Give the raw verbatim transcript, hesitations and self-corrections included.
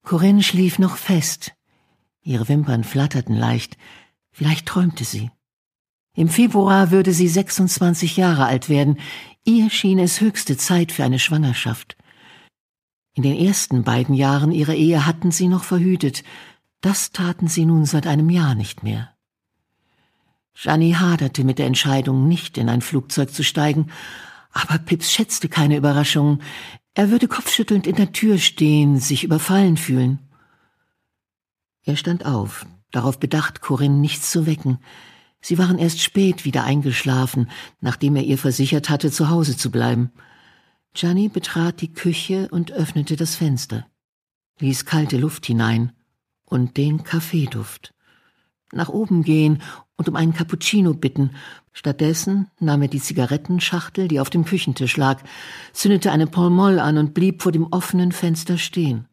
Corinne schlief noch fest. Ihre Wimpern flatterten leicht. Vielleicht träumte sie. Im Februar würde sie sechsundzwanzig Jahre alt werden. Ihr schien es höchste Zeit für eine Schwangerschaft. In den ersten beiden Jahren ihrer Ehe hatten sie noch verhütet. Das taten sie nun seit einem Jahr nicht mehr. Gianni haderte mit der Entscheidung, nicht in ein Flugzeug zu steigen, aber Pips schätzte keine Überraschungen. Er würde kopfschüttelnd in der Tür stehen, sich überfallen fühlen. Er stand auf, darauf bedacht, Corinne nicht zu wecken. Sie waren erst spät wieder eingeschlafen, nachdem er ihr versichert hatte, zu Hause zu bleiben. Gianni betrat die Küche und öffnete das Fenster, ließ kalte Luft hinein und den Kaffeeduft. Nach oben gehen und um einen Cappuccino bitten. Stattdessen nahm er die Zigarettenschachtel, die auf dem Küchentisch lag, zündete eine Pall Mall an und blieb vor dem offenen Fenster stehen.